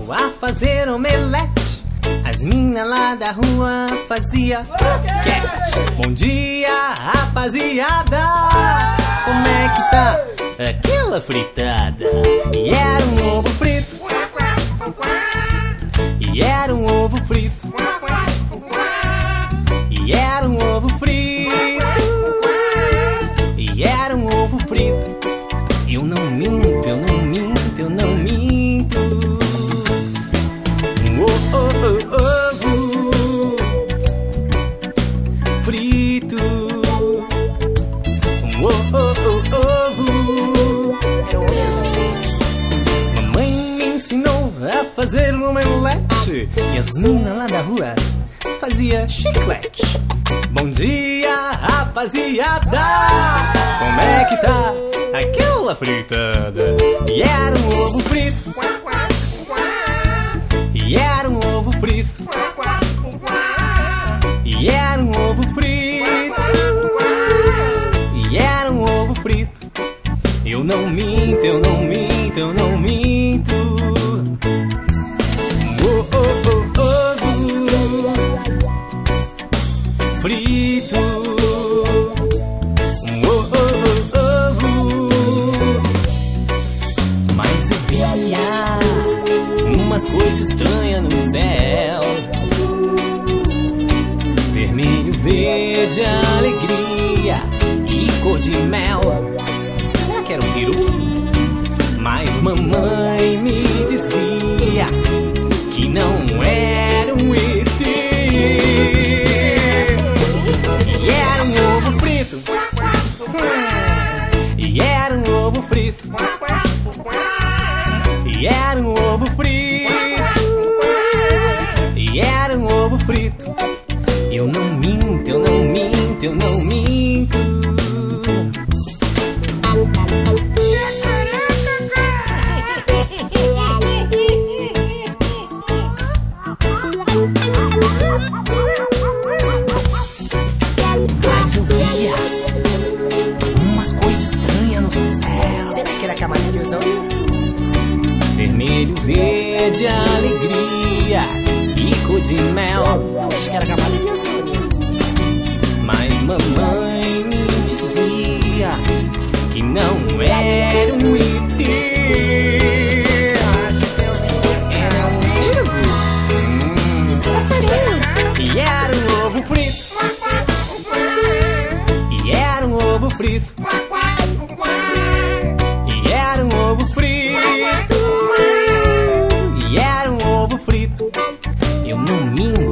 a fazer omelete. As minas lá da rua fazia cat. Bom dia, rapaziada, como é que tá aquela fritada? E era um ovo frito, e era um ovo frito, e era um ovo frito, e era um ovo frito. Eu não minto, eu não minto, eu não minto. Ovo frito. Mamãe me ensinou a fazer um omelete e as minas lá da rua fazia chiclete. Bom dia, rapaziada, como é que tá aquela fritada? E era um ovo frito, e era um ovo frito, e era um ovo frito, e era um ovo frito. Eu não minto, eu não minto, eu não minto. Ovo frito. Mas eu via umas coisas estranhas no céu. Vermelho, verde, alegria e cor de mel. Será que era um peru? Mas mamãe me dizia que não era um ET. E era um ovo frito, e era um ovo frito, e era um ovo frito, e era um ovo frito. Eu não minto, eu não minto, eu não minto. Mas eu via umas coisas estranhas no céu. Será que era cavaleirozão? Vermelho, verde, alegria e cor de mel. Eu acho que era cavaleirozão. Mas mamãe me dizia que não era um ET. Era um ovo. E era um ovo frito, e era um ovo frito, e era um ovo frito, e era um ovo frito. Eu não minto,